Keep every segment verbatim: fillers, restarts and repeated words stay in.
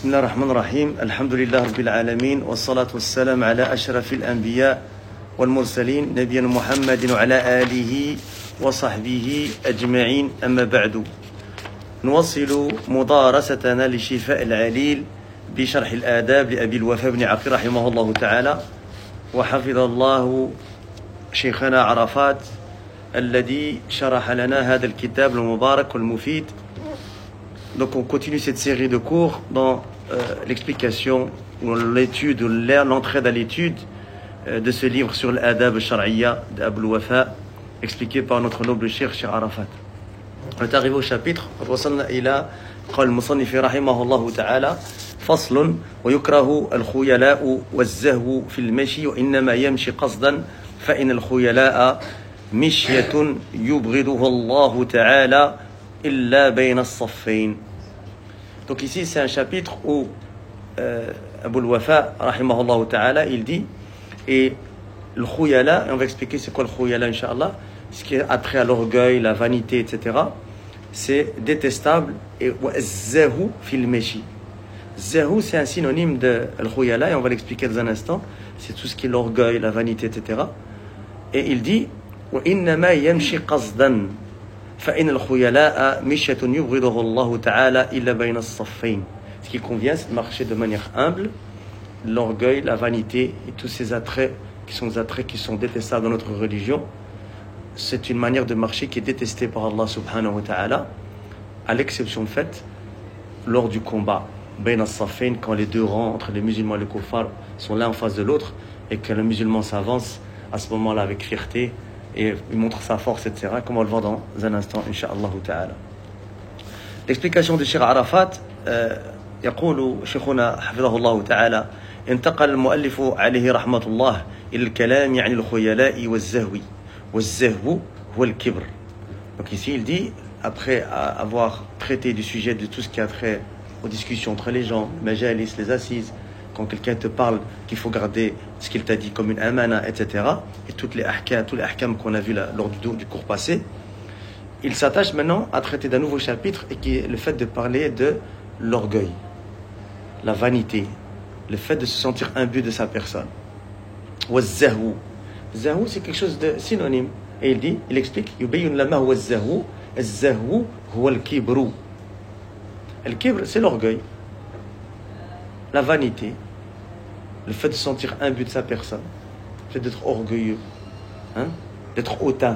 بسم الله الرحمن الرحيم الحمد لله رب العالمين والصلاة والسلام على أشرف الأنبياء والمرسلين نبينا محمد وعلى آله وصحبه أجمعين أما بعد نواصل مدارستنا لشفاء العليل بشرح الآداب لأبي الوفاء بن عقيل رحمه الله تعالى وحفظ الله شيخنا عرفات الذي شرح لنا هذا الكتاب المبارك والمفيد. Donc on continue cette série de cours dans euh, l'explication ou l'étude ou l'entrée dans l'étude euh, de ce livre sur l'adab al-shar'iyya d'Abul Wafa expliqué par notre noble cheikh Cheikh Arafat. On est arrivé au chapitre وصلنا إلى قول المصنف رحمه الله تعالى فصل ويكره الخيلاء والزهو في المشي وإنما يمشي قصدا فإن الخيلاء مشية يبغضه الله تعالى إلا بين الصفين. Donc ici c'est un chapitre où euh, Abul Wafa rahimahullah ta'ala il dit et le khuyala, et on va expliquer c'est quoi le khuyala inshallah, ce qui est attrait à l'orgueil, la vanité, et cetera, c'est détestable. Et zahu fil meshi, zahu c'est un synonyme de khuyala et on va l'expliquer dans un instant, c'est tout ce qui est l'orgueil, la vanité, et cetera. Et il dit wa innama yamshi qasdan فإن الخيلاء مشية يبغضه الله تعالى إلا بين الصفين. Ce qui convient, c'est de marcher de manière humble. L'orgueil, la vanité et tous ces attraits qui sont des attraits qui sont détestables dans notre religion, c'est une manière de marcher qui est détestée par Allah subhanahu wa ta'ala, à l'exception faite lors du combat بين الصفين, quand les deux rangs entre les musulmans et les kuffars sont l'un en face de l'autre et que le musulman s'avance à ce moment-là avec fierté et il montre sa force, et cetera, comme on le voit dans un instant, Inch'Allah ta'ala. L'explication de Cheikh Arafat, يقول شيخنا حفظه الله تعالى انتقل المؤلف عليه رحمة الله إلى الكلام عن الخيلاء والزهو والزهو هو الكبر. Donc ici il dit, après avoir traité du sujet de tout ce qui a trait aux discussions entre les gens, les majalis, les assises, quand quelqu'un te parle qu'il faut garder ce qu'il t'a dit comme une amana, et cetera, et toutes les ahkam, tous les ahkam qu'on a vus là, lors du, du cours passé, il s'attache maintenant à traiter d'un nouveau chapitre et qui est le fait de parler de l'orgueil, la vanité, le fait de se sentir imbu de sa personne. Wazzahu. Zahu, c'est quelque chose de synonyme. Et il dit, il explique, yubayyun lama huwa zahu, zahu huwa al-kibru. Al-kibr, c'est l'orgueil, la vanité, le fait de se sentir imbu de sa personne, le fait d'être orgueilleux, hein, d'être hautain.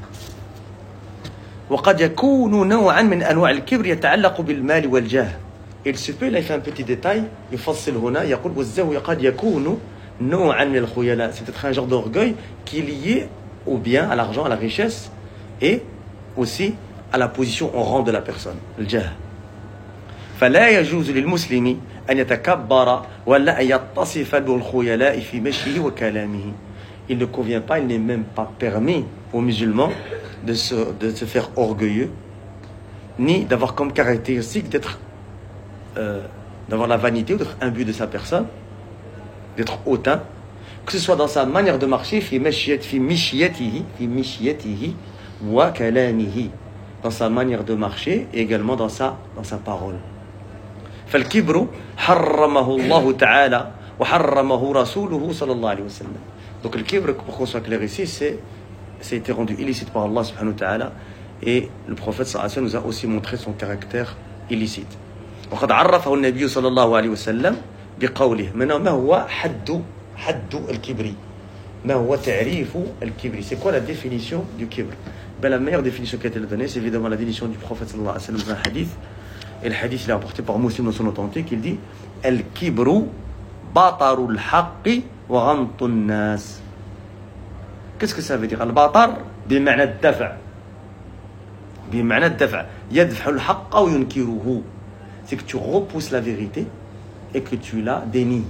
وقد يكون نوعا من أنواع الكبر يتعلق بالمال والجاه. Il se peut, là il fait un petit détail, يفصل هنا يقول والزهو قد يكون نوعا من الخيلاء, c'est peut-être un genre d'orgueil qui est lié au bien, à l'argent, à la richesse et aussi à la position au rang de la personne, le jah. فلا يجوز للمسلم أن يتكبر ولا أن يتصف بالخيلاء في مشيه وكلامه. Il ne convient pas, il n'est même pas permis aux musulmans de se, de se faire orgueilleux, ni d'avoir comme caractéristique d'être, euh, d'avoir la vanité ou d'être imbu de sa personne, d'être hautain, que ce soit dans sa manière de marcher, في مشيته في مشيته في مشيته وكلامه, dans sa manière de marcher et également dans sa, dans sa parole. فالكبر حرمه الله تعالى وحرمه رسوله صلى الله عليه وسلم. Donc le kibr, pour qu'on soit clair ici, c'est, c'est été rendu illicite par Allah subhanahu wa ta'ala et le prophète sallallahu alayhi wa sallam nous a aussi montré son caractère illicite. وقد عرفه النبي صلى الله عليه وسلم بقوله maintenant ما هو حد حد الكبر, ما هو تعريف الكبر, c'est quoi la définition du kibr? Ben, la meilleure définition qui a été donnée, c'est évidemment la définition du prophète sallallahu alayhi wa sallam dans un hadith. Et le hadith il est rapporté par Muslim dans son authentique. Il dit Al-kibru batarul haqqi wa ghamtun nas. Qu'est-ce que ça veut dire? Al-batar بمعنى الدفع, بمعنى الدفع يدفع الحق وينكره, c'est que tu repousses la vérité et que tu la dénies.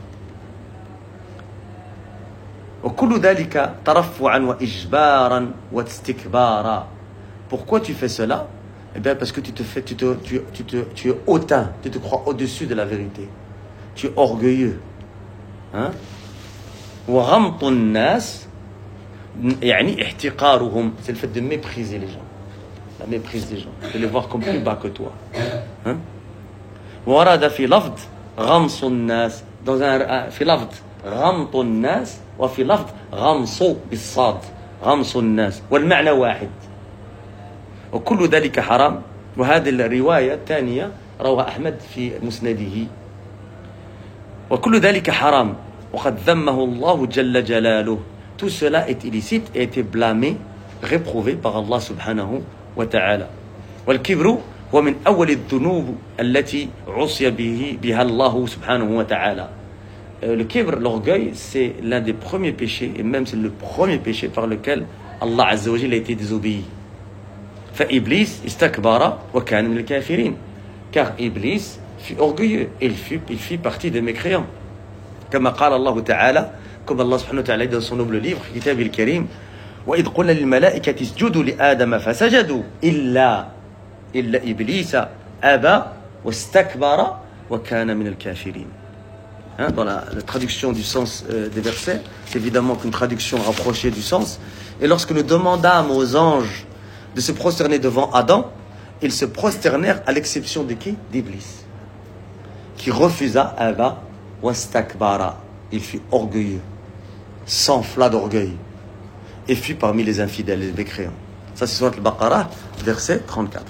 وكل ذلك ترفعا وإجبارا واستكبارا. Pourquoi tu fais cela? Eh bien parce que tu te fais, tu te, tu, tu te, tu es hautain, tu te crois au-dessus de la vérité, tu es orgueilleux, hein? وغمط الناس يعني احتقارهم, c'est le fait de mépriser les gens, la méprise des gens, de les voir comme plus bas que toi, hein? ورد في لفظ غمص الناس dans un في لفظ غمط الناس وفي لفظ غمص بالصاد غمص الناس والمعنى واحد وكل ذلك حرام. وهذه الرواية الثانية رواها أحمد في مسنده. وكل ذلك حرام وقد ذمه الله جل جلاله. Tout cela est illicite et a été blâmé, réprouvé par Allah subhanahu wa ta'ala. والكبر هو من أول الذنوب التي عصي به بها الله سبحانه وتعالى. Le kibr, l'orgueil, c'est l'un des premiers péchés, et même c'est le premier péché par lequel Allah Azza wa Jalla a été désobéi. فإبليس استكبر وكان من الكافرين. Car Iblis fut orgueilleux, et il fut, il fit partie des mécréants. كما قال الله تعالى, comme Allah subhanahu wa ta'ala dans son noble livre, كتاب الكريم, وإذ قلنا للملائكة اسجدوا لآدم فسجدوا إلا إلا إبليس أبى واستكبر وكان من الكافرين. Hein, dans la, la traduction du sens euh, des versets, c'est évidemment qu'une traduction rapprochée du sens. Et lorsque nous demandâmes aux anges de se prosterner devant Adam, ils se prosternèrent à l'exception de qui? D'Iblis, qui refusa Aba wastakbara. Il fut orgueilleux, s'enfla d'orgueil, et fut parmi les infidèles, les mécréants. Ça c'est Surat al-Baqarah, verset trente-quatre.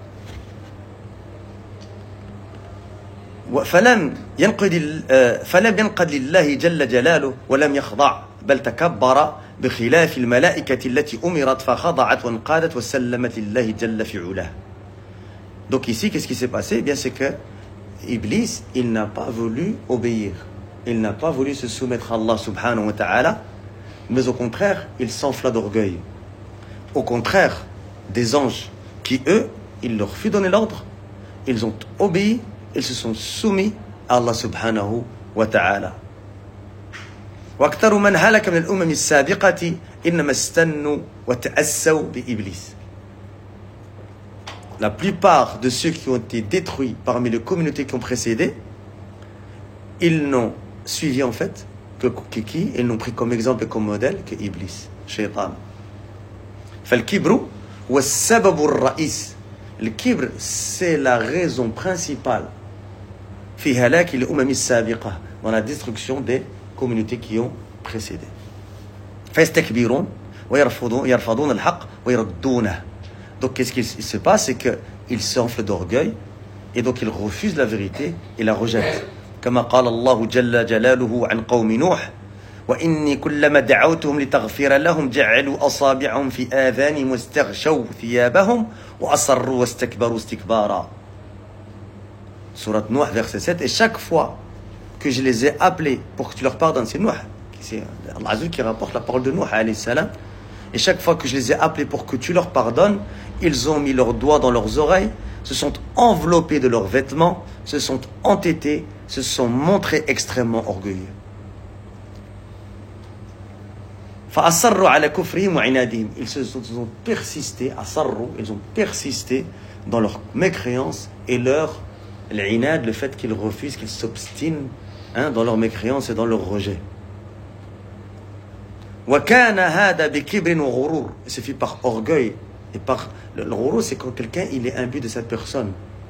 فلم ينقد فلم ينقد لله جل جلاله ولم يخضع بل تكبر بخلاف الملائكة التي أمرت فخضعت وانقادت وسلمت لله جل في علاه. Donc ici, qu'est-ce qui s'est passé? Eh bien, c'est que Iblis, il n'a pas voulu obéir, il n'a pas voulu se soumettre à Allah subhanahu wa ta'ala, mais au contraire, il s'enfla d'orgueil. Au contraire des anges qui, eux, il leur fut donné l'ordre, ils ont obéi, ils se sont soumis à Allah subhanahu wa ta'ala. وأكثر من هلك من الأمم السابقة إنما استنوا وتأسوا بإبليس. La plupart de ceux qui ont été détruits parmi les communautés qui ont précédé, ils n'ont suivi en fait que qui? Ils n'ont pris comme exemple et comme modèle que Iblis, Shaitan. فالكبر هو السبب الرئيس. Le kibr, c'est la raison principale في هلاك الأمم السابقة, dans la destruction des communautés qui ont précédé. فيستكبرون ويرفضون يرفضون الحق ويردونه. Donc qu'est-ce qui se passe? C'est qu'ils s'enflent d'orgueil et donc ils refusent la vérité et la rejettent. كما قال الله جل جلاله عن قوم نوح وإني كلما دعوتهم لتغفر لهم جعلوا أصابعهم في آذانهم واستغشوا ثيابهم وأصروا واستكبروا استكبارا. Surat Nuh, verset sept. Et chaque fois que je les ai appelés pour que tu leur pardonnes, c'est Nuh, c'est Allah Azza qui rapporte la parole de Nuh alayhi salam. Et chaque fois que je les ai appelés pour que tu leur pardonnes, ils ont mis leurs doigts dans leurs oreilles, se sont enveloppés de leurs vêtements, se sont entêtés, se sont montrés extrêmement orgueilleux. فأصروا على كفرهم وعنادهم. Ils se sont, ils ont persisté, أصروا, ils ont persisté dans leur mécréance et leur l'inad, le fait qu'ils refusent, qu'ils s'obstinent hein, dans leur mécréance et dans leur rejet. وكان هذا بكبر وغرور. Il se fait par orgueil et par le ghurur, c'est quand quelqu'un il est imbu de sa personne.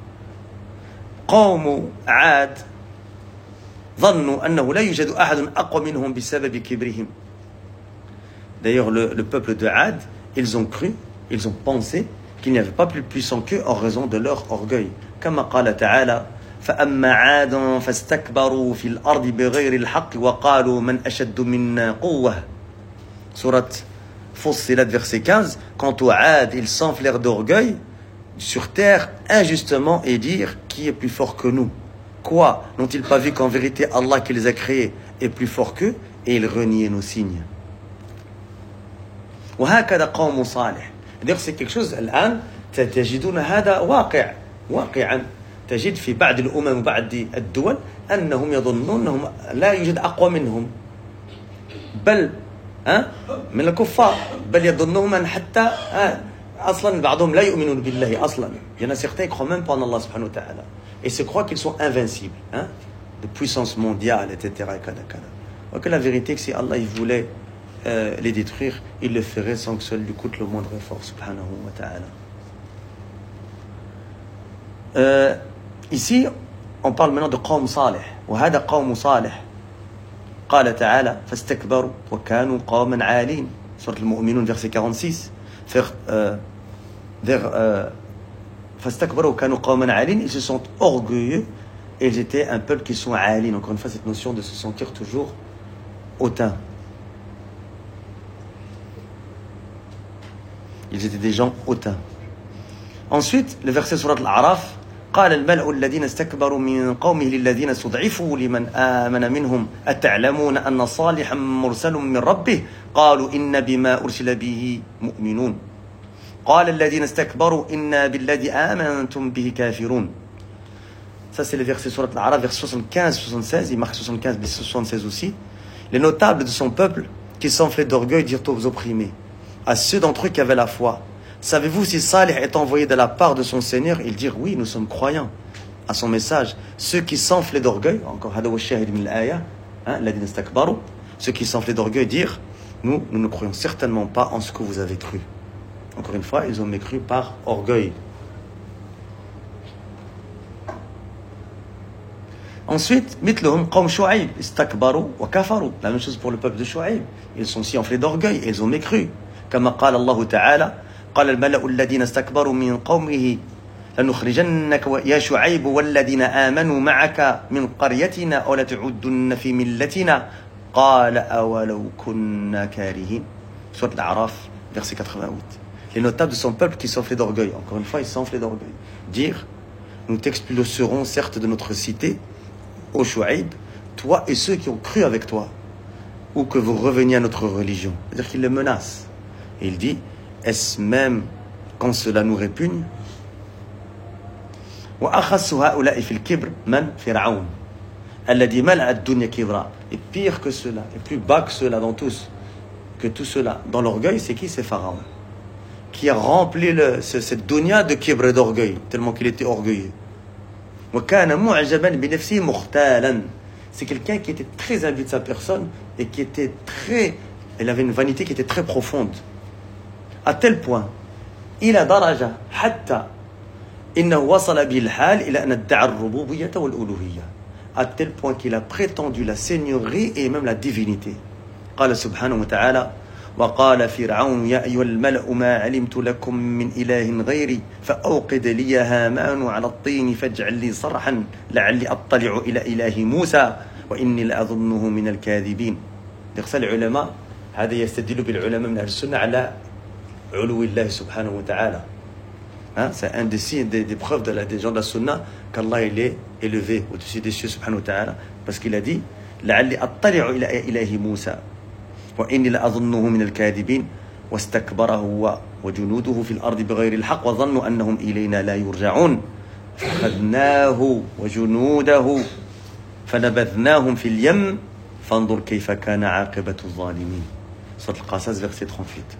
قوم عاد ظنوا أنه لا يوجد أحد أقوى منهم بسبب كبرهم. D'ailleurs, le, le peuple de Had, ils ont cru, ils ont pensé qu'il n'y avait pas plus puissant qu'eux en raison de leur orgueil. كما قال تعالى فأما عاد فاستكبروا في الأرض بغير الحق وقالوا من أشد منا قوة. Sourate Fussilat, verset quinze. Quant aux Had, ils s'enflèrent d'orgueil sur terre injustement et dire qui est plus fort que nous. Quoi? N'ont-ils pas vu qu'en vérité Allah qui les a créés est plus fort qu'eux et ils reniaient nos signes? وهكذا قوم صالح. D'ailleurs c'est quelque chose الآن تجدون هذا واقع واقعا تجد في بعض الأمم وبعض الدول أنهم يظنون أنهم لا يوجد أقوى منهم بل ها من الكفار بل يظنون أن حتى أصلا بعضهم لا يؤمنون بالله أصلا. Il y en a certains qui croient même pas en Allah subhanahu wa ta'ala et se croient qu'ils sont invincibles hein, de puissance mondiale et cetera. Alors que la vérité c'est que si Allah il voulait Euh, les détruire, il le ferait sans que seul lui coûte le moindre effort, subhanahu wa ta'ala. Euh, ici, on parle maintenant de Qawm Salih. وهذا قوم صالح. قال تعالى فاستكبروا وكانوا قوما عالين. سورة المؤمنون verset quarante-six. Vers, euh, vers, euh, فاستكبروا وكانوا قوما عالين. Ils se sont orgueilleux et ils étaient un peuple qui sont عالين. Encore une fois, cette notion de se sentir toujours hautain. Ils étaient des gens hautains. Ensuite, le verset surat Al-A'raf, قال الملأ الذين استكبروا من قومه للذين استضعفوا لمن آمن منهم أتعلمون أن صالحا مرسل من ربه قالوا إن بما أرسل به مؤمنون قال الذين استكبروا إنا بالذي آمنتم به كافرون. Ça c'est le verset surat Al-A'raf, verset soixante-quinze soixante-seize, il marque soixante-quinze mais soixante-seize aussi. Les notables de son peuple qui s'enflaient d'orgueil dirent aux opprimés, à ceux d'entre eux qui avaient la foi, savez-vous si Salih est envoyé de la part de son Seigneur? Ils dirent oui, nous sommes croyants à son message. Ceux qui s'enflaient d'orgueil, encore hada wa shahid min al-aya, alladhina istakbaru, ceux qui s'enflaient d'orgueil dirent nous, nous ne croyons certainement pas en ce que vous avez cru. Encore une fois, ils ont mécru par orgueil. Ensuite, مثلهم قوم شعيب استكبروا وكفروا. La même chose pour le peuple de Shu'aib. Ils sont aussi enflés d'orgueil et ils ont mécru. كما قال الله تعالى قال الملأ الذين استكبروا من قومه لنخرجنك يا شعيب والذين آمنوا معك من قريتنا أو لتعودن في ملتنا قال أولو كنا كارهين. Surat Al-A'raf, verset quatre-vingt-huit. Les notables de son peuple qui s'enflaient d'orgueil. Encore une fois, ils s'enflaient d'orgueil. Dire, nous t'expulserons certes de notre cité, ô Shu'aib, toi et ceux qui ont cru avec toi, ou que vous reveniez à notre religion. C'est-à-dire qu'il les menace. Et il dit, est-ce même quand cela nous répugne? Et pire que cela, et plus bas que cela dans tous, que tout cela, dans l'orgueil, c'est qui? C'est Pharaon, qui a rempli le, ce, cette dunya de kibr et d'orgueil, tellement qu'il était orgueilleux. C'est quelqu'un qui était très imbu de sa personne et qui était très, elle avait une vanité qui était très profonde. À tel point, il a daraja hatta innahu wasala bil hal ila an adda'a ar-rububiyyah wal uluhiyyah. À tel point qu'il a prétendu la seigneurie et même la divinité. قال سبحانه وتعالى وقال فرعون يا أيها الملأ ما علمت لكم من إله غيري فأوقد لي هامان على الطين فاجعل لي صرحا لعلي أطلع إلى إله موسى وإني لأظنه من الكاذبين. يقصد العلماء هذا يستدل بالعلماء من أهل السنة على علو الله سبحانه وتعالى. Hein, c'est un des signes, des, des preuves de la, des gens de la sunna qu'Allah il est élevé au-dessus des cieux subhanahu wa ta'ala, parce qu'il a dit لعلي أطلع إلى إله موسى وإني لأظنه من الكاذبين واستكبر هو وجنوده في الأرض بغير الحق وظنوا أنهم إلينا لا يرجعون فأخذناه وجنوده فنبذناهم في اليم فانظر كيف كان عاقبة الظالمين. Sourate Al-Qasas, verset trente-huit.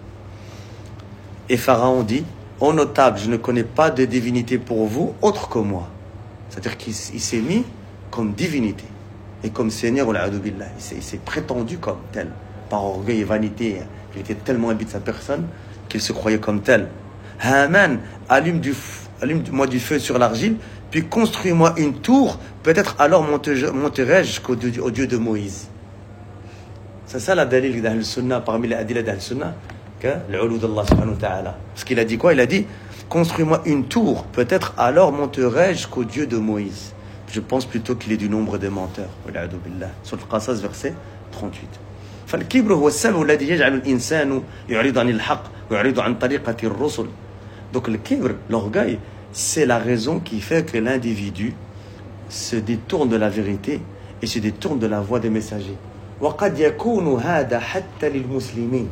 Et Pharaon dit, ô notable, je ne connais pas de divinité pour vous autre que moi. C'est-à-dire qu'il s'est mis comme divinité et comme seigneur, il s'est, il s'est prétendu comme tel, par orgueil et vanité. Il était tellement imbu de sa personne qu'il se croyait comme tel. Haman, allume du, allume-moi du feu sur l'argile, puis construis-moi une tour, peut-être alors monterai-je jusqu'au Dieu, au Dieu de Moïse. C'est ça la dalil d'Ahl Sunnah, parmi les adila d'Ahl Sunnah, que l'ulou d'Allah subhanahu wa ta'ala. Parce qu'il a dit quoi? Il a dit, construis-moi une tour, peut-être alors monterai-je jusqu'au Dieu de Moïse. Je pense plutôt qu'il est du nombre des menteurs. Sur le Qasas, verset trente-huit. فالكبر هو السبب الذي يجعل الإنسان يعرض عن الحق ويعرض عن طريقة الرسل. Donc le kibr, l'orgueil, c'est la raison qui fait que l'individu se détourne de la vérité et se détourne de la voie des messagers. وقد يكون هذا حتى للمسلمين.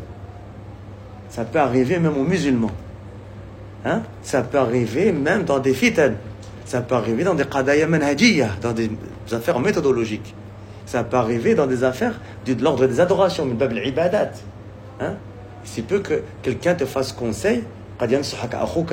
Ça peut arriver même aux musulmans. Hein? Ça peut arriver même dans des fitan. Ça peut arriver dans des qadaya manhajiyah, dans des affaires méthodologiques. Ça peut arriver dans des affaires de l'ordre des adorations, min bab al-ibadat. Hein? Il se peut que quelqu'un te fasse conseil, alors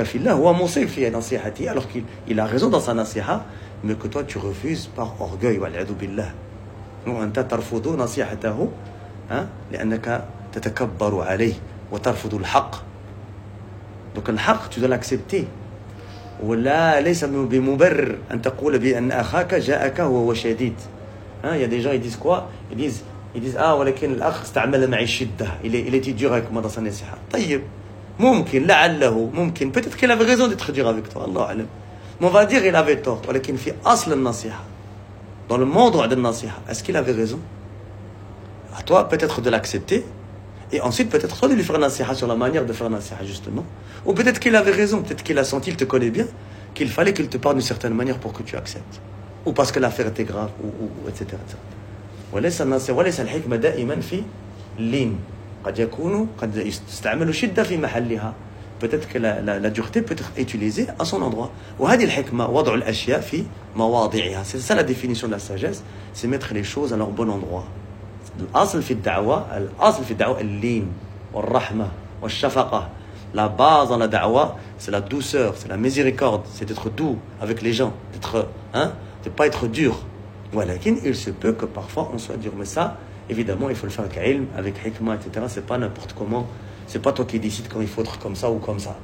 qu'il il a raison dans sa nasiha, mais que toi tu refuses par orgueil. Wal'adu billah. وأنت ترفض نصيحته لأنك تتكبر عليه وترفض الحق. Donc le haqq, tu dois l'accepter. ولا ليس بمبرر أن تقول بأن أخاك جاءك وهو شديد. Hein, il y a des gens, ils disent quoi? Ils disent, ils disent ah, ولكن الأخ استعمل معي الشدة. Il est, il était dur avec moi dans sa nasiha. طيب. ممكن لعله ممكن peut-être qu'il avait raison d'être dur avec toi. الله أعلم. Mais on va dire il avait tort. ولكن في أصل النصيحة. Dans le monde de النصيحة, est-ce qu'il avait raison? À toi peut-être de l'accepter. Et ensuite, peut-être toi de lui faire un nasiha sur la manière de faire un nasiha, justement. Ou peut-être qu'il avait raison, peut-être qu'il a senti, il te connaît bien, qu'il fallait qu'il te parle d'une certaine manière pour que tu acceptes. Ou parce que l'affaire était grave, ou, ou et cetera. وليس النصيحة وليس الحكمة دائما في اللين. قد يكون قد يستعمل شدة في محلها. Peut-être que la, la, la dureté peut être utilisée à son endroit. وهذه الحكمة وضع الأشياء في مواضعها. C'est ça la définition de la sagesse, c'est mettre les choses à leur bon endroit. الأصل في الدعوة الأصل في الدعوة اللين والرحمة والشفقة. La base dans la da'wah, c'est la douceur, c'est la miséricorde, c'est d'être doux avec les gens, d'être, hein, de pas être dur. ولكن il se peut que parfois on soit dur, mais ça, évidemment, il faut le faire avec ilm, avec hikmah, et cetera. C'est pas n'importe comment, c'est pas toi qui décides quand il faut être comme ça ou comme ça.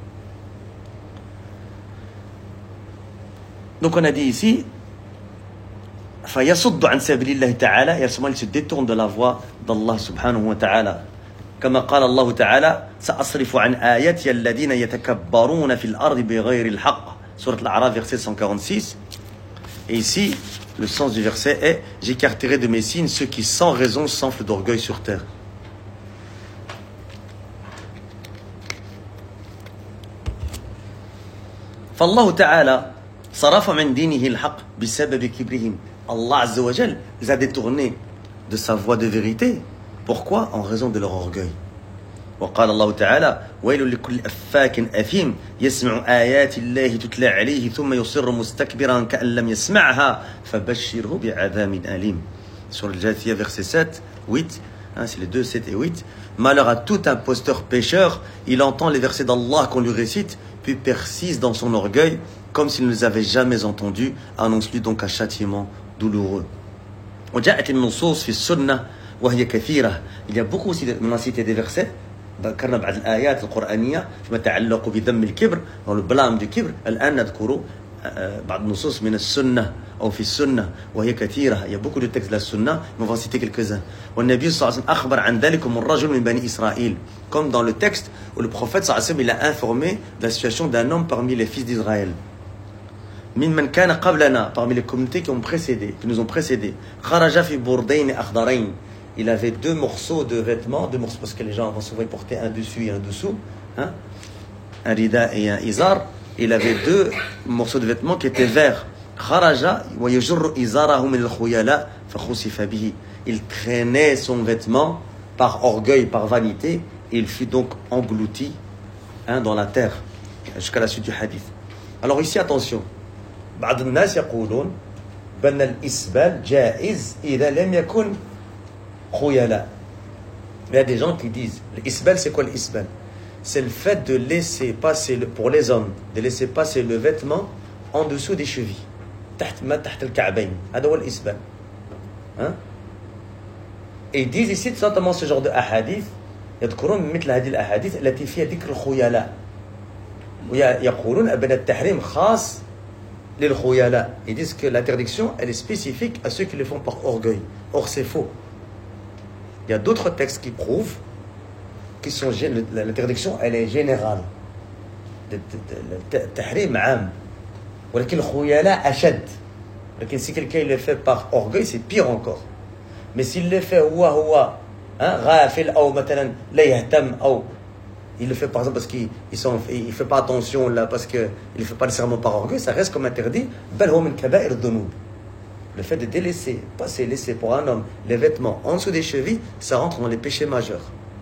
Donc on a dit ici. فيصد عن سبيل الله تعالى, il se détourne de la voie d'Allah subhanahu wa ta'ala. كما قال الله تعالى سأصرف عن آياتي الذين يتكبرون في الأرض بغير الحق. Sourate Al-A'raf, verset cent quarante-six. Et ici, le sens du verset est j'écarterai de mes signes ceux qui sans raison s'enflent d'orgueil sur terre. فالله تعالى صرف من دينه الحق بسبب كبرهم. Allah Azza wa Jal les a détournés de sa voie de vérité. Pourquoi? En raison de leur orgueil. وقال الله تعالى ويل لكل أفاك أثيم يسمع آيات الله تتلى عليه ثم يصر مستكبرا كأن لم يسمعها فبشره بعذاب أليم. Sur le Jathiyah, verset sept, huit, hein, c'est les deux, sept et huit. Malheur à tout imposteur pécheur, il entend les versets d'Allah qu'on lui récite, puis persiste dans son orgueil, comme s'il ne les avait jamais entendus. Annonce-lui donc un châtiment douloureux. وجاءت النصوص في السنة وهي كثيرة. Il y a beaucoup aussi, on a cité des versets. ذكرنا بعض الآيات القرآنية فيما يتعلق بذم الكبر أو البلام du كبر. الآن نذكر بعض النصوص من السنة أو في السنة وهي كثيرة. Il y a beaucoup de textes de la sunna, mais on va citer quelques-uns. والنبي صلى الله عليه وسلم أخبر عن ذلك الرجل من بني إسرائيل. Comme dans le texte où le prophète صلى الله عليه وسلم il a informé de la situation d'un homme parmi les fils d'Israël. من من كان قبلنا, parmi les communautés qui ont précédé, qui nous ont précédés. خرج في بردين أخضرين. Il avait deux morceaux de vêtements, deux morceaux parce que les gens vont souvent porter un dessus et un dessous, hein, un rida et un izar. Il avait deux morceaux de vêtements qui étaient verts. خرج ويجر إزاره من الخيلاء فخسف به. Il traînait son vêtement par orgueil, par vanité, et il fut donc englouti, hein, dans la terre jusqu'à la suite du hadith. Alors ici attention, بعض الناس يقولون بأن الإسبال جائز إذا لم يكن خيلاء. Il y a des gens qui disent l'isbal, c'est quoi l'isbal? C'est le fait de laisser passer le, pour les hommes, de laisser passer le vêtement en dessous des chevilles. تحت ما تحت الكعبين. هذا هو الإسبال. Hein? Et ils disent ici notamment ce genre de ahadith, يذكرون مثل هذه الأحاديث التي فيها ذكر الخيلاء. ويقولون أن التحريم خاص للخيلاء. Ils disent que l'interdiction elle est spécifique à ceux qui le font par orgueil. Or c'est faux. Il y a d'autres textes qui prouvent que l'interdiction elle est générale. التحريم عام. ولكن الخيلاء أشد. لكن si quelqu'un le fait par orgueil, c'est pire encore. Mais s'il le fait هو هو غافل أو مثلا لا يهتم أو il le fait par exemple parce qu'il ne fait pas attention là, parce qu'il ne le fait pas nécessairement par orgueil, ça reste comme interdit. بل هو من كبائر الذنوب. Le fait de délaisser, passer, laisser pour un homme les vêtements en dessous des chevilles, ça rentre dans les péchés majeurs.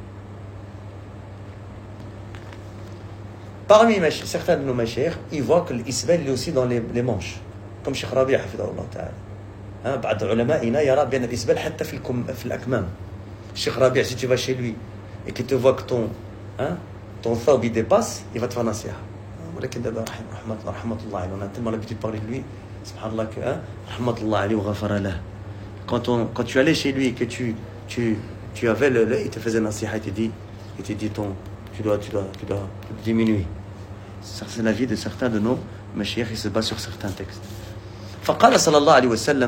Parmi certains de nos mashayikh, ils voient que l'isbal est aussi dans les, les manches. Comme Cheikh Rabi' حفظه الله تعالى. بعض علمائنا يرى بأن الإسبال حتى في في الأكمام. Cheikh Rabi', si tu vas chez lui et qu'il te voit que ton hein, ton thawb il dépasse, il va te faire nasiha. ولكن دابا رحمة الله عليه, on a tellement l'habitude de parler de lui. Subhanallah que hein, rahmatullah alayhi wa ghafara lah. Quand on quand tu allais chez lui et que tu tu tu avais le, le il te faisait nasiha, il te dit il te dit ton tu dois tu dois tu dois diminuer. Ça c'est la vie de certains de nos mashayikh, qui se basent sur certains textes. فقال صلى الله عليه وسلم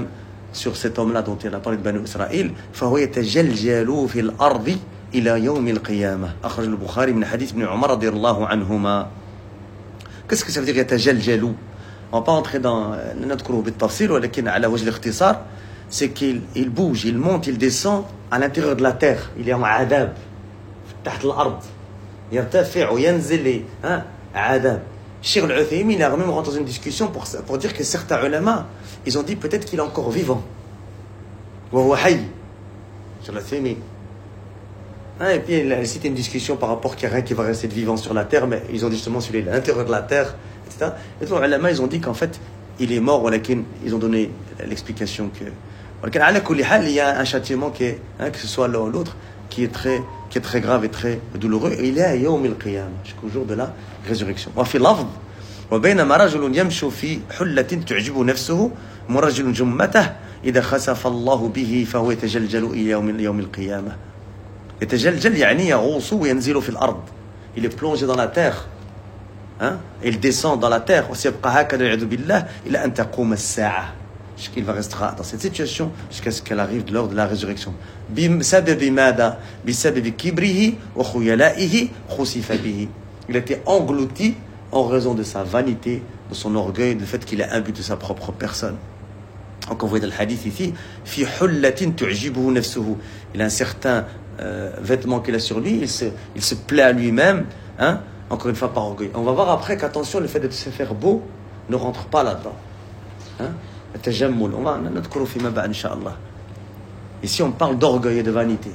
sur cet homme-là dont il a parlé de Banu Israël, فهو يتجلجل في الأرض إلى يوم القيامة. أخرج البخاري من حديث ابن عمر رضي الله عنهما. Qu'est-ce que ça veut dire يتجلجل? On va pas entrer dans نذكره بالتفصيل ولكن على وجه الاختصار c'est qu'il il bouge, il monte, il descend à l'intérieur de la terre. Il est en عذاب تحت الأرض. يرتفع وينزل hein عذاب. Cheikh Al-Uthaymin a même rentré dans une discussion pour, pour dire que certains ulama, ils ont dit peut-être qu'il est encore vivant. وهو حي. Cheikh Al-Uthaymin. Hein, et puis il a cité une discussion par rapport qu'il n'y a rien qui va rester de vivant sur la terre, mais ils ont dit justement celui à l'intérieur de la terre, et cetera. Et donc les ulama, ils ont dit qu'en fait, il est mort, ولكن ils ont donné l'explication que ولكن على كل حال il y a un châtiment qui est, hein, que ce soit l'un ou l'autre, qui est très qui est très grave et très douloureux. Et il est à يوم القيامة, jusqu'au jour de la résurrection. وفي لفظ وبينما رجل يمشي في حلة تعجب نفسه مرجل جمته إذا خسف الله به فهو يتجلجل إلى يوم يوم القيامة. يتجلجل يعني يغوص وينزل في الأرض. Il est plongé dans la terre. Hein? Et il descend dans la terre. وسيبقى هكذا والعياذ بالله إلى أن تقوم الساعة. Jusqu'il va rester dans cette situation jusqu'à ce qu'elle arrive lors de la résurrection. بسبب ماذا؟ بسبب كبره وخيلائه خسف به. Il a été englouti en raison de sa vanité, de son orgueil, du fait qu'il a imbu de sa propre personne. Donc on voit dans le hadith ici, في حلة تعجبه نفسه. Il a un certain euh, vêtement qu'il a sur lui, il se, il se plaît à lui-même, hein, encore une fois par orgueil. On va voir après qu'attention, le fait de se faire beau ne rentre pas là-dedans. Hein? التجمل. On va نذكره فيما بعد إن شاء الله. Ici on parle d'orgueil et de vanité.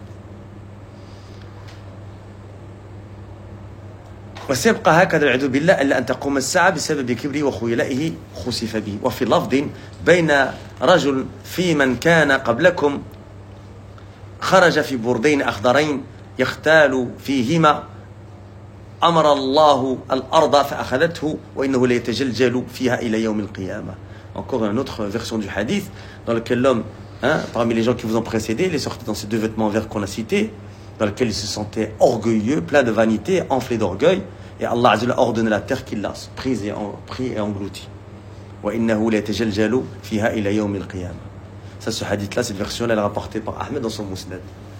وسيبقى هكذا والعياذ بالله إلا أن تقوم الساعة بسبب كبره وخيلائه خسف به. وفي لفظ بين رجل في من كان قبلكم خرج في بردين أخضرين يختال فيهما أمر الله الأرض فأخذته وإنه ليتجلجل فيها إلى يوم القيامة. Encore une autre version du hadith dans lequel l'homme, hein, parmi les gens qui vous ont précédé, il est sorti dans ces deux vêtements verts qu'on a cités, dans lesquels il se sentait orgueilleux, plein de vanité, enflé d'orgueil, et Allah Azza wa Jalla a ordonné la terre qu'il l'a prise et pris et englouti. وإنه ليتجلجل فيها إلى يوم القيامة. Ça, ce hadith-là, cette version-là, elle est rapportée par Ahmed dans son Musnad.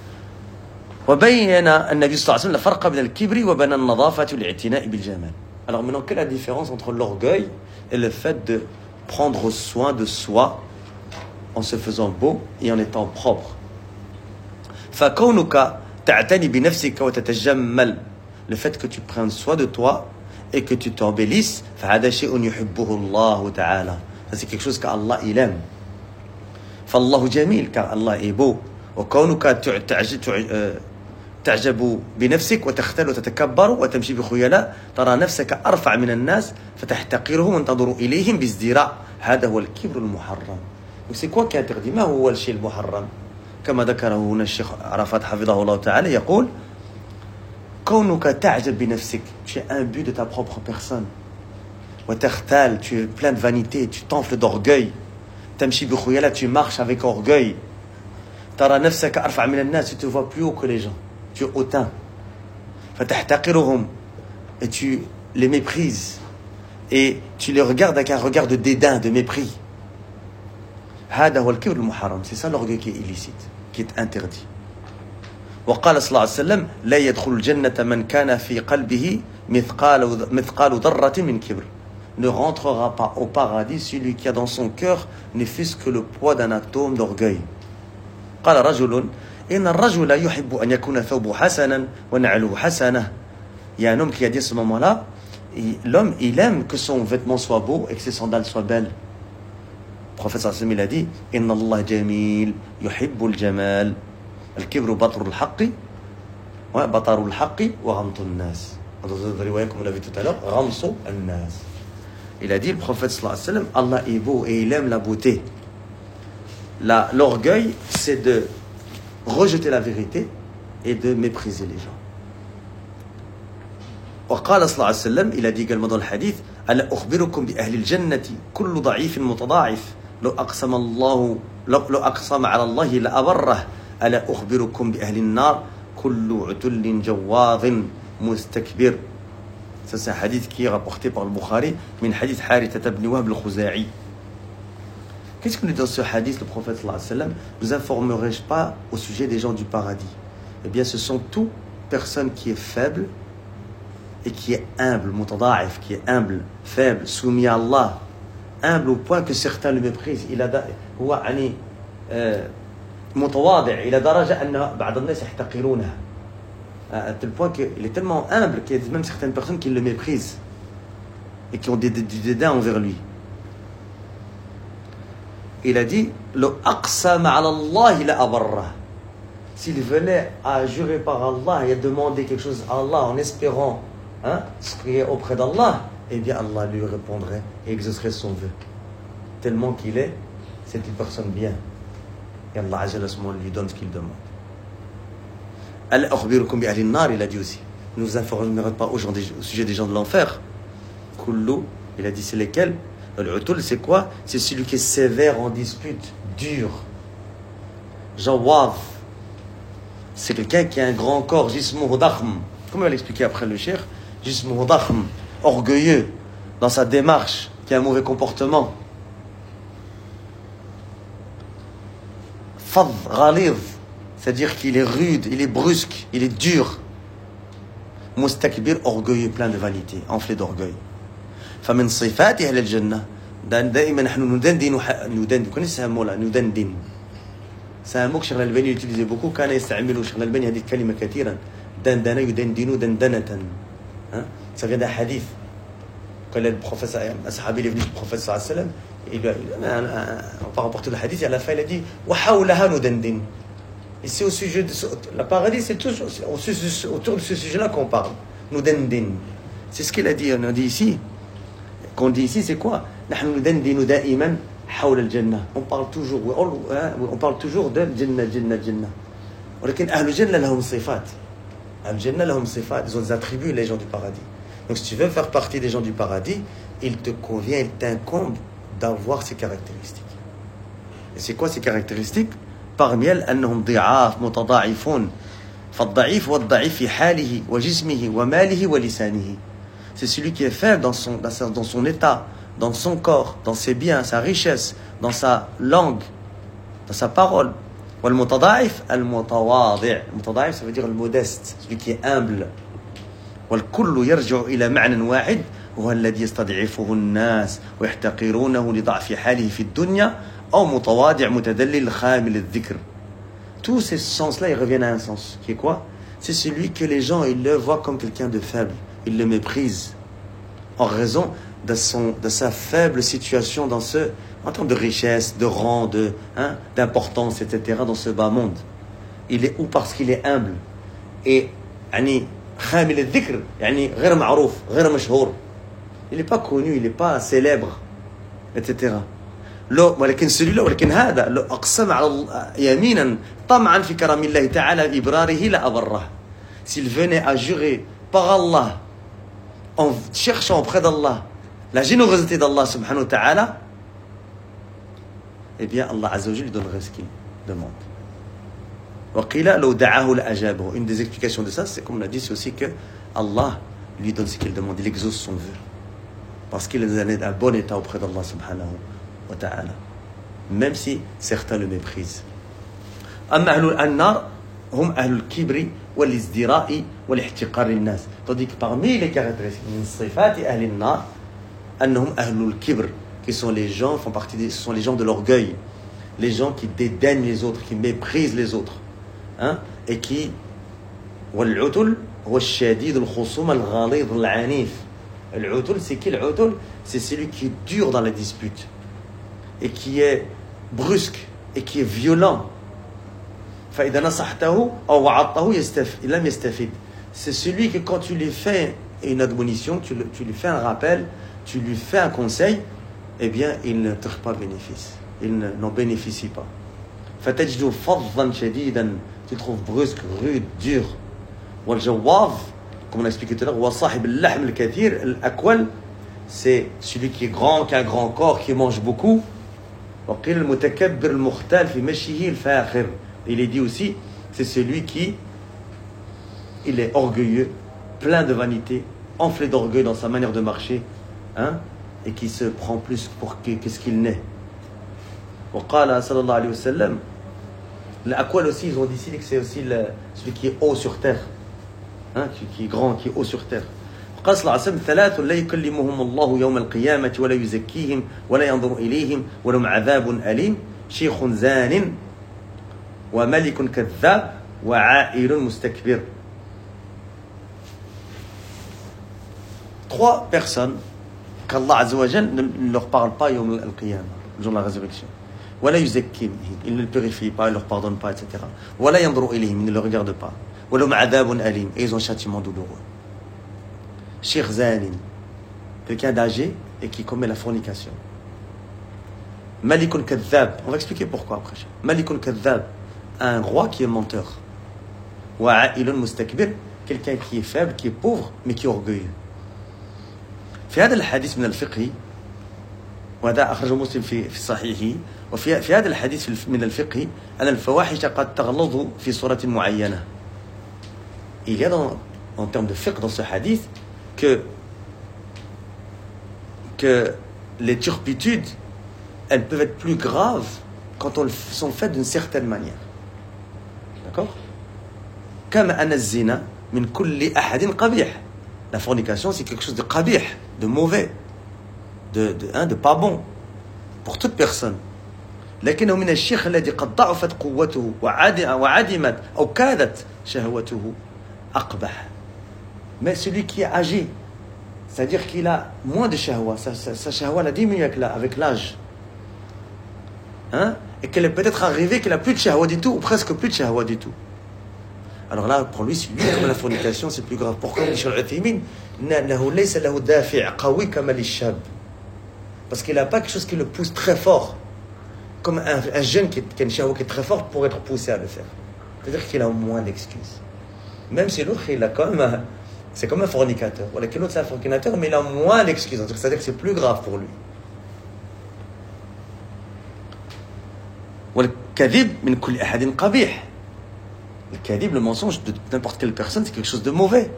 وبين النبي صلى الله عليه وسلم الفرق بين الكبر وبين النظافة والاعتناء بالجمال. Alors maintenant, quelle est la différence entre l'orgueil et le fait de prendre soin de soi en se faisant beau et en étant propre. فكونك تعتني بنفسك وتتجمل, le fait que tu prennes soin de toi et que tu t'embellisses, فهذا شيء يحبه الله تعالى. Ça c'est quelque chose qu'Allah il aime. فالله جميل, car Allah est beau. وكونك تعجب بنفسك وتختل وتتكبر وتمشي بخيلاء ترى نفسك أرفع من الناس فتحتقرهم وتنظر إليهم بازدراء. هذا هو الكبر المحرم. وسي كوا كي interdit, ما هو الشيء المحرم؟ كما ذكره هنا الشيخ عرفات حفظه الله تعالى, يقول كونك تعجب بنفسك, tu es imbu de ta propre personne, وتختال, tu es plein de vanité, tu t'enfles d'orgueil, تمشي بخيلاء, tu marches avec orgueil, ترى نفسك أرفع من الناس, tu te vois plus haut que les gens, tu es hautain, فتحتقرهم, et tu les méprises et tu les regardes avec un regard de dédain, de mépris. هذا هو الكبر المحرم. C'est ça l'orgueil qui est illicite, qui est interdit. وقال صلى الله عليه وسلم لا يدخل الجنة من كان في قلبه مثقال مثقال ذرة من كبر. Ne rentrera pas au paradis celui qui a dans son cœur ne fût-ce que le poids d'un atome d'orgueil. قال رجل إن الرجل يحب أن يكون ثوبه حسنا ونعله حسنة. Il y a un homme qui a dit à ce moment-là, l'homme il aime que son vêtement soit beau et que ses sandales soient belles. Le prophète sallallahu alayhi wa sallam il a dit إن الله جميل يحب الجمال الكبر بطر الحق وبطر الحق وغمط الناس. Dans une riwaya comme on l'a vu tout à l'heure, غمص الناس. Il a dit, le prophète sallallahu alayhi wa sallam, Allah est beau et il aime la beauté. La, l'orgueil, c'est de rejeter la vérité et de mépriser les gens. وقال صلى الله عليه وسلم, il a dit également dans le hadith, ألا أخبركم بأهل الجنة كل ضعيف متضاعف لو أقسم الله لو, لو أقسم على الله لأبره ألا أخبركم بأهل النار كل عتل جواظ مستكبر. Ça c'est un hadith qui est rapporté par le Bukhari من حديث حارثة بن وهب الخزاعي. Qu'est-ce que nous dit dans ce hadith, le prophète sallallahu alayhi wa sallam? Vous informerai-je pas au sujet des gens du paradis? Eh bien, ce sont toutes personnes qui est faible et qui est humble, mutada'if, qui est humble, faible, soumis à Allah, humble au point que certains le méprisent. Il a هو يعني متواضع إلى درجة أن بعض الناس يحتقرونه. À tel point qu'il est tellement humble qu'il y a même certaines personnes qui le méprisent et qui ont du dédain envers lui. Il a dit لو أقسم على الله لأبره. S'il venait à jurer par Allah et à demander quelque chose à Allah en espérant hein, se prier auprès d'Allah, eh bien Allah lui répondrait et exaucerait son vœu. Tellement qu'il est, c'est une personne bien. Et Allah Azza wa Jalla lui donne ce qu'il demande. Al akhbirukum bi ahli an-nar, il a dit aussi. Ne vous informerez pas au sujet des gens de l'enfer. Kullu, il a dit c'est lesquels? Al-utul, c'est quoi? C'est celui qui est sévère en dispute, dur. Jawad, c'est quelqu'un qui a un grand corps, jismuhu dakhm. Comme il va l'expliquer après le cheikh, jismuhu dakhm, orgueilleux dans sa démarche, qui a un mauvais comportement. Fadh, ghalidh, c'est-à-dire qu'il est rude, il est brusque, il est dur. Mustakbir, orgueilleux, plein de vanité, enflé d'orgueil. فمن صفات أهل الجنة دائما نحن ندندن ندندن كنا نسموه لا ندندن ساموك شغل البني يوتيليزي بوكو كان يستعملوا شغل البني هذه الكلمة كثيرا دندن يدندن دندنة ها هذا حديث قال البروفيسور أصحابي اللي بنيت البروفيسور صلى الله عليه وسلم on va rapporter le hadith et à la fin il a dit وحولها ندندن. Ici au sujet de la paradis c'est toujours autour de ce sujet-là qu'on parle. ندندن. C'est ce qu'il a dit, on a dit ici. Qu'on dit ici, c'est quoi? نحن ندندن دائما حول الجنة. On parle toujours, on parle toujours de الجنة الجنة الجنة. ولكن أهل الجنة لهم صفات. أهل الجنة لهم صفات. Ils ont des attributs, les gens du paradis. Donc si tu veux faire partie des gens du paradis, il te convient, il t'incombe d'avoir ces caractéristiques. Et c'est quoi ces caractéristiques? Parmi elles, أنهم ضعاف متضاعفون. فالضعيف هو الضعيف في حاله وجسمه وماله ولسانه. C'est celui qui est faible dans son, dans, sa, dans son état, dans son corps, dans ses biens, sa richesse, dans sa langue, dans sa parole. والمتضاعف المتواضع. المتضاعف ça veut dire le modeste, celui qui est humble. والكل يرجع إلى معنى واحد وهو الذي يستضعفه الناس ويحتقرونه لضعف حاله في الدنيا أو متواضع متدلل خامل الذكر. Tous ces sens-là, ils reviennent à un sens, qui est quoi? C'est celui que les gens, ils le voient comme quelqu'un de faible. Ils le méprisent en raison de, son, de sa faible situation dans ce, en termes de richesse, de rang, de, hein, d'importance, et cetera dans ce bas monde. Il est ou parce qu'il est humble et يعني خامل الذكر يعني غير معروف غير مشهور. Il n'est pas connu, il n'est pas célèbre, et cetera. لو ولكن celui-là ولكن هذا لو أقسم على يمينا طمعا في كرم الله تعالى إبراره لأبره. S'il venait à jurer par Allah en cherchant auprès d'Allah la générosité d'Allah subhanahu wa ta'ala, eh bien Allah azza wa jalla lui donnerait ce qu'il demande. وقيل لو دعاه لأجابه. Une des explications de ça, c'est comme on a dit, c'est aussi que Allah lui donne ce qu'il demande, il exauce son vœu parce qu'il est dans un bon état auprès d'Allah subhanahu wa ta'ala, même si certains le méprisent. أما أهل النار هم أهل الكبر والازدراء والاحتقار للناس. Tandis que parmi les caractéristiques من صفات أهل النار أنهم أهل الكبر, qui sont les gens, font partie des, ce sont les gens de l'orgueil, les gens qui dédaignent les autres, qui méprisent les autres, hein, et qui والعتل هو الشديد الخصوم الغليظ العنيف. العتل, c'est qui العتل? C'est celui qui est dur dans la dispute et qui est brusque et qui est violent. فإذا نصحته أو وعظته يستفيد لم يستفيد. C'est celui que quand tu lui fais une admonition, tu, le, tu lui fais un rappel, tu lui fais un conseil, eh bien il ne tire pas bénéfice, il ne, n'en bénéficie pas. فتجد فظا شديدا, tu le trouves brusque, rude, dur. والجواظ, comme on a expliqué tout à l'heure, هو صاحب اللحم الكثير الأكول, c'est celui qui est grand, qui a un grand corps, qui mange beaucoup. وقيل المتكبر المختال في مشيه الفاخر. Il est dit aussi, c'est celui qui, il est orgueilleux, plein de vanité, enflé d'orgueil dans sa manière de marcher, hein, et qui se prend plus pour qu'est-ce qu'il n'est. وقال صلى الله عليه وسلم الأقوال aussi ils ont décidé que c'est aussi le, celui qui est haut sur terre hein, qui, qui est grand qui est haut sur terre قال صلى الله عليه وسلم ثلاث لا يكلمهم الله يوم القيامة ولا يزكيهم ولا ينظر إليهم ولهم عذاب أليم شيخ زان وملك كذاب وعائل مستكبر. Trois personnes qu'Allah Azza wa Jal ne leur parle pas yawm al-qiyamah, le jour de la résurrection. ولا يزكيهم, il ne le purifie pas, il ne leur pardonne pas, et cetera. ولا ينظر إليهم, il ne le regarde pas. ولهم عذاب أليم, et ils ont un châtiment douloureux. Sheikh Zanin, quelqu'un d'âgé et qui commet la fornication. Malikun Kadhab, on va expliquer pourquoi après. Malikun Kadhab, un roi qui est menteur. Wa'ilun Mustakbir, quelqu'un qui est faible, qui est pauvre, mais qui est orgueilleux. في هذا الحديث من الفقه وهذا أخرجه مسلم في في صحيحه وفي في هذا الحديث من الفقه أن الفواحش قد تغلظ في صورة معينة. Il y a dans, en termes de fiqh dans ce hadith que que les turpitudes elles peuvent être plus graves quand elles sont faites d'une certaine manière. D'accord? كما أن الزنا من كل أحد قبيح. La fornication, c'est quelque chose de qabih, de mauvais, de, de, hein, de pas bon, pour toute personne. لكنه من الشيخ الذي قد ضعفت قوته وعدمت أو كادت شهوته أقبح. Mais celui qui est âgé, c'est-à-dire qu'il a moins de shahwa, sa, sa, sa shahwa a diminué avec, la, avec l'âge. Hein? Et qu'elle est peut-être arrivée qu'elle n'a plus de shahwa du tout, ou presque plus de shahwa du tout. Alors là, pour lui, c'est lui comme la fornication, c'est plus grave. Pourquoi Cheikh Al-Uthaymin parce qu'il n'a pas quelque chose qui le pousse très fort, comme un, un jeune qui, qui a une shahwa qui est très forte pour être poussé à le faire. C'est-à-dire qu'il a moins d'excuses. Même si l'autre, il a quand même un, c'est comme un fornicateur. Voilà, que l'autre, c'est un fornicateur, mais il a moins d'excuses. C'est-à-dire que c'est plus grave pour lui. والكذب من كل أحد قبيح. Le kadhib, le mensonge de n'importe quelle personne, c'est quelque chose de mauvais.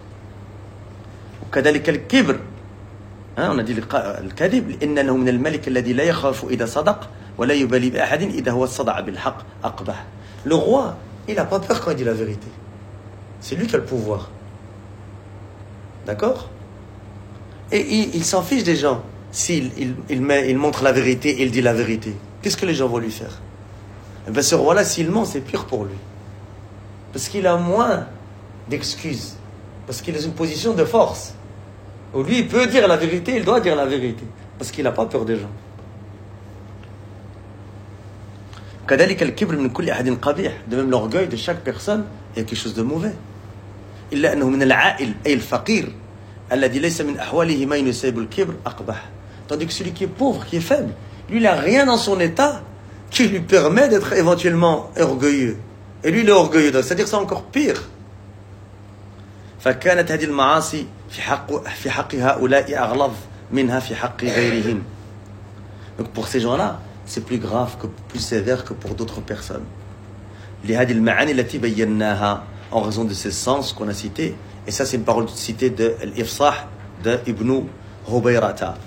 وكذلك الكبر. Hein, on a dit le kadhib إنه من الملك الذي لا يخاف إذا صدق ولا يبالي بأحد إذا هو صدع بالحق أقبح. Le roi, il n'a pas peur quand il dit la vérité. C'est lui qui a le pouvoir. D'accord? Et il, il s'en fiche des gens. S'il il, il, met, il montre la vérité, il dit la vérité. Qu'est-ce que les gens vont lui faire? Eh bien, ce roi-là, s'il ment, c'est pire pour lui. Parce qu'il a moins d'excuses. Parce qu'il est dans une position de force. Où lui, il peut dire la vérité, il doit dire la vérité. Parce qu'il n'a pas peur des gens. كذلك الكبر من كل أحد قبيح. De même, l'orgueil de chaque personne, il y a quelque chose de mauvais. إلا أنه من العائل أي الفقير الذي ليس من أحواله ما يناسب الكبر أقبح. Tandis que celui qui est pauvre, qui est faible, lui, il n'a rien dans son état qui lui permet d'être éventuellement orgueilleux. Et lui, il est orgueilleux. C'est-à-dire que c'est encore pire. فكانت هذه المعاصي في حق في حق هؤلاء أغلظ منها في حق غيرهم. Donc pour ces gens-là, c'est plus grave, que, plus sévère que pour d'autres personnes. لهذه المعاني التي بيناها en raison de ces sens qu'on a cités. Et ça, c'est une parole citée de l'Ifsah de Ibn Hubayrata.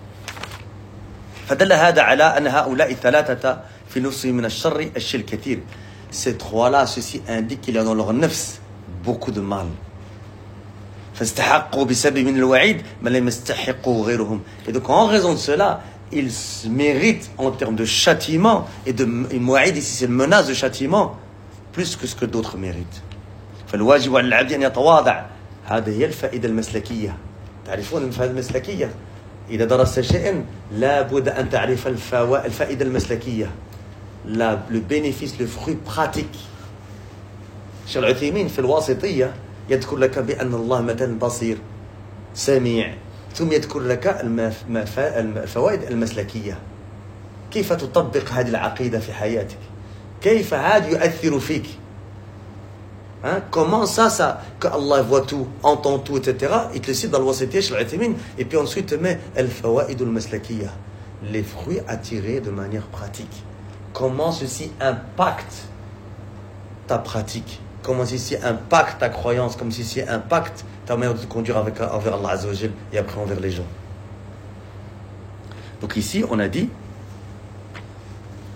فدل هذا على أن هؤلاء الثلاثة في نفسهم من الشر الشيء الكثير. Ces trois-là, ceci indique qu'il y a dans leur nefs beaucoup de mal. فاستحقوا بسبب من الوعيد ما لم يستحقوا غيرهم. Et donc en raison de cela, ils méritent en termes de châtiment et de mu'aïd, ici c'est une menace de châtiment, plus que ce que d'autres méritent. فالواجب على العبد أن يتواضع. هذه هي الفائدة المسلكية. تعرفون الفائدة المسلكية؟ إذا درست شيئا لابد أن تعرف الفائدة المسلكية. La, le bénéfice, le fruit pratique. Cheikh Al-Uthaymin في الواسطية يذكر لك بأن الله مثلا بصير سميع ثم يذكر لك الفوائد المسلكية. كيف تطبق هذه العقيدة في حياتك؟ كيف هذا يؤثر فيك؟ Hein? Comment ça, ça, que Allah voit tout, entend tout, et cetera. Il te cite dans le wasitiyya Cheikh Al-Uthaymin, et puis ensuite te met al-fawaid al-maslakiyya, les fruits à tirer de manière pratique. Comment ceci impacte ta pratique, comment ceci impacte ta croyance, comme ceci impacte ta manière de te conduire avec, envers Allah Azza wa Jal et après envers les gens. Donc ici, on a dit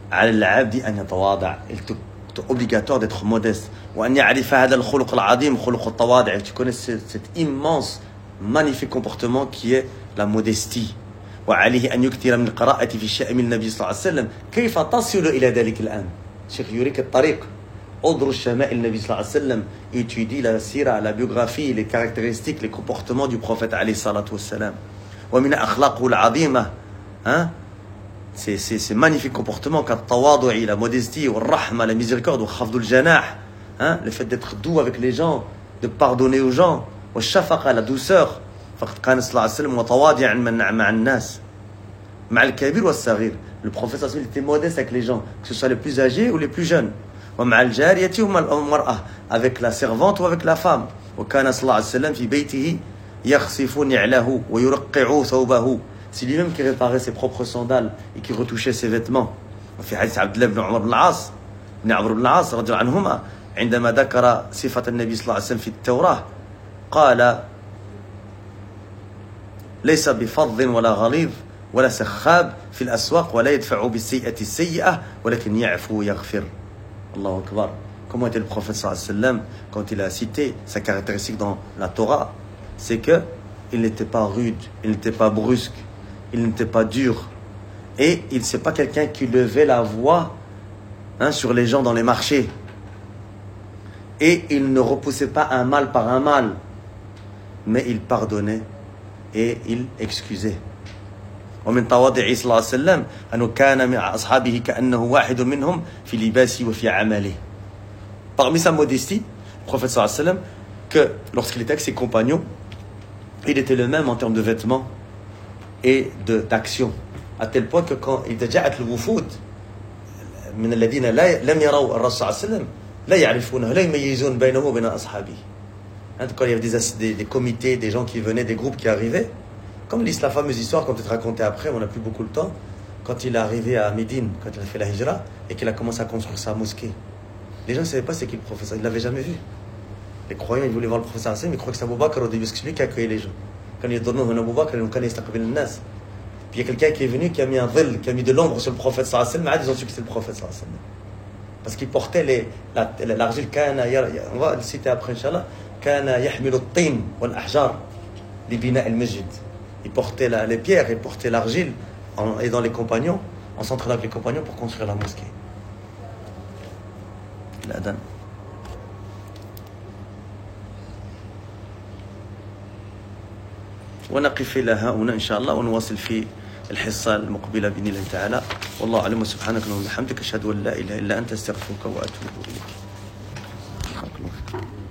على العبد أن يتواضع. Il est obligatoire d'être modeste. وأن يعرف هذا الخلق العظيم خلق التواضع. Tu connais cet immense, magnifique comportement qui est la modestie. وعليه أن يكثر من القراءة في شأن النبي صلى الله عليه وسلم. كيف تصل إلى ذلك الآن؟ الشيخ يريك الطريق. أدرس شمائل النبي صلى الله عليه وسلم. Étudie la sira, la biographie, les caractéristiques, les comportements du prophète عليه الصلاة والسلام. ومن أخلاقه العظيمة. Hein? C'est, c'est, c'est magnifique comportement كالتواضع, la modestie, والرحمة, la miséricorde, وخفض الجناح. Hein? Le fait d'être doux avec les gens, de pardonner aux gens, والشفقة, la douceur. فقد كان صلى الله عليه وسلم متواضعا مع الناس مع الكبير والصغير. Le prophète صلى الله عليه وسلم était modeste avec les gens, que ce soit les plus âgés ou les plus jeunes. ومع الجارية والمرأة, avec la servante ou avec la femme. وكان صلى الله عليه وسلم في بيته يخصف نعله ويرقع ثوبه. C'est lui-même qui réparait ses propres sandales et qui retouchait ses vêtements. وفي حديث عبد الله بن عمر بن العاص بن عمرو بن العاص رضي الله عنهما عندما ذكر صفة النبي صلى الله عليه وسلم في التوراة قال ليس بفظ ولا غليظ ولا سخاب في الأسواق ولا يدفع بالسيئة السيئة ولكن يعفو ويغفر. الله أكبر. Comment était le prophète sallallahu alayhi wa sallam quand il a cité sa caractéristique dans la Torah? C'est que il n'était pas rude, il n'était pas brusque, il n'était pas dur. Et il n'est pas quelqu'un qui levait la voix hein, sur les gens dans les marchés. Et il ne repoussait pas un mal par un mal, mais il pardonnait et il excusait. ومن تواضعه صلى الله عليه وسلم أنه كان من أصحابه كأنه واحد منهم في لباسه وفي عمله. Parmi sa modestie, le prophète صلى الله عليه وسلم, que lorsqu'il était avec ses compagnons, il était le même en termes de vêtements et de, d'action. À tel point que quand il جاءت الوفود من الذين لا لم يروا الرسول صلى الله عليه وسلم لا يعرفونه لا يميزون بينه وبين أصحابه. Quand il y avait des, des, des comités, des gens qui venaient, des groupes qui arrivaient, comme la fameuse histoire qu'on peut te raconter après, on n'a plus beaucoup de temps, quand il est arrivé à Médine, quand il a fait la hijra, et qu'il a commencé à construire sa mosquée. Les gens ne savaient pas c'est qui le professeur, ils ne l'avaient jamais vu. Les croyants, ils voulaient voir le professeur Hassan, mais ils croyaient que c'est Abu Bakr au début, parce que c'est lui qui accueillait les gens. Quand il est donné à Abu Bakr, ils connaissent Taqbil al-Nas. Puis il y a quelqu'un qui est venu, qui a mis un dhil, qui a mis de l'ombre sur le prophète sallallahu alayhi wa sallam, ils ont su que c'était le prophète sallallahu alayhi wa sallam. Parce qu'il portait les, la, l'argile, on va le citer après, Inch'Allah, كان يحمل الطين والأحجار لبناء المسجد. Il portait la, les pierres, il portait l'argile en aidant les compagnons, en s'entraînant avec les compagnons pour construire la mosquée. الأذان. ونقف إلى هنا إن شاء الله ونواصل في الحصة المقبلة بإذن الله تعالى. والله أعلم سبحانك اللهم وبحمدك أشهد أن لا إله إلا أنت أستغفرك وأتوب إليك.